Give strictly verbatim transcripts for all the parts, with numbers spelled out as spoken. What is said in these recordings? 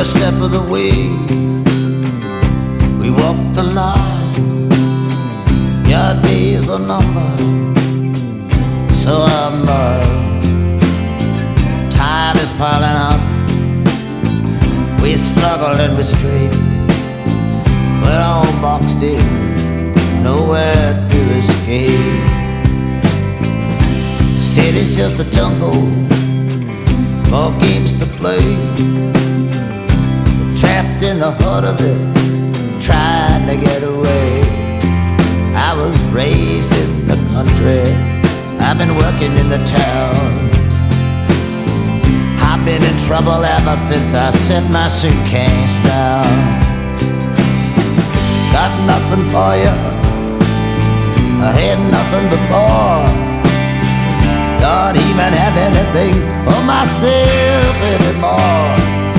Every step of the way we walk the line. Your days are numbered, so am I. Time is piling up. We struggled and we strayed. We're all boxed in, nowhere to escape. City's just a jungle, more games to play. We're trapped in the heart of it, trying to get away. I was raised in the country, I've been working in the town. I've been in trouble ever since I set my suitcase down. Got nothing for you, I had nothing before. Don't even have anything for myself anymore.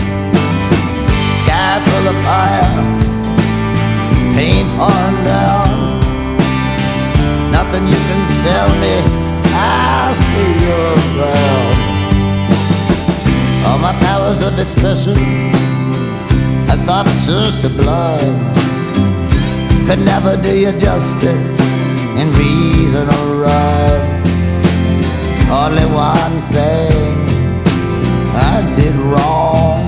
Sky full of fire, paint on down. Nothing you can sell me, I'll see you around. All my powers of expression, I thought so sublime, could never do you justice in reason or rhyme. Only one thing I did wrong,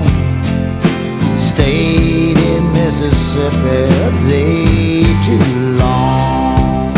stayed in Mississippi a day too long.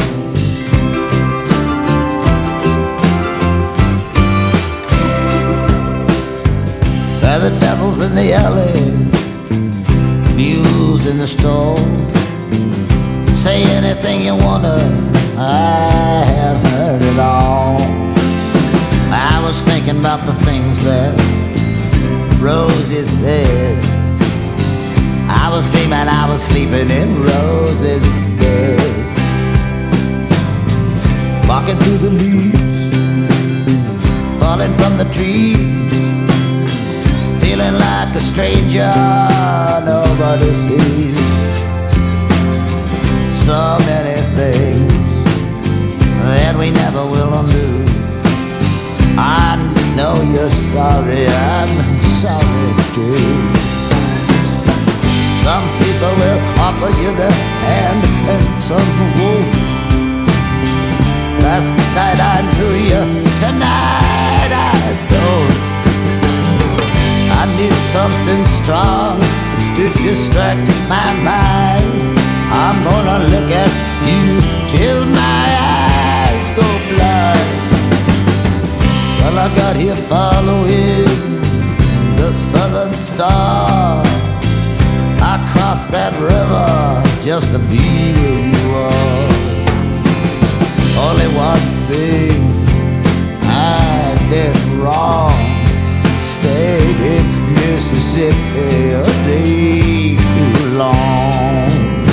Where the devil's in the alley, mules in the store. Say anything you wanna, I have heard it all. I was thinking about the things that Rosie said. I was dreaming I was sleeping in Rosie's bed. Walking through the leaves, falling from the trees, feeling like a stranger nobody sees. So many things that we never will undo. I know you're sorry, I'm sorry too. Some people will offer you their hand and some won't. Last night I knew you, tonight I don't. I need something strong to distract my mind. I'm gonna look at you till my eyes go blind. Well, I got here following the southern star. I crossed that river just to be where you are. Only one thing I did wrong, stayed in Mississippi a day too long.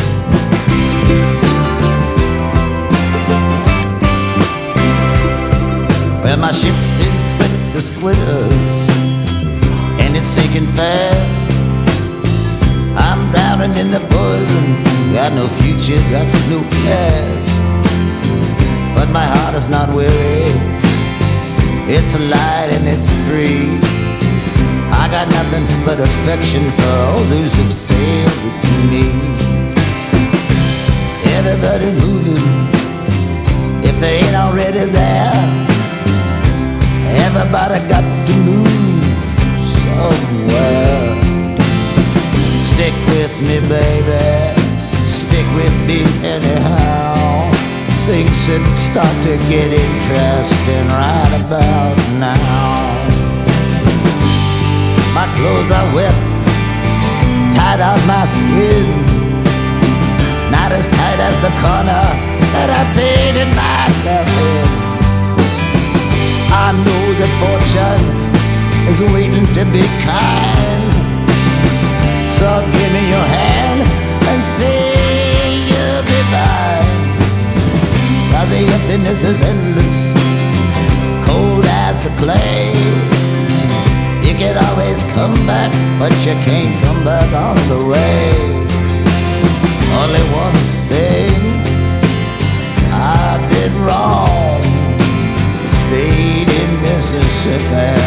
Well, my ship's been split to splitters, and it's sinking fast. I'm drowning in the poison, got no future, got no past. But my heart is not weary, it's light and it's free. I got nothing but affection for all those who've sailed with me. Everybody moving, if they ain't already there. Everybody got to move somewhere. Stick with me, baby, stick with me anyhow. Things should start to get interesting right about now. My clothes are wet, tied on my skin, not as tight as the corner that I painted myself in. I know that fortune is waiting to be kind, so give me your hand and say you'll be mine. Now the emptiness is endless, cold as the clay. You can always come back, but you can't come back on the way. Only one thing I did wrong, stayed in Mississippi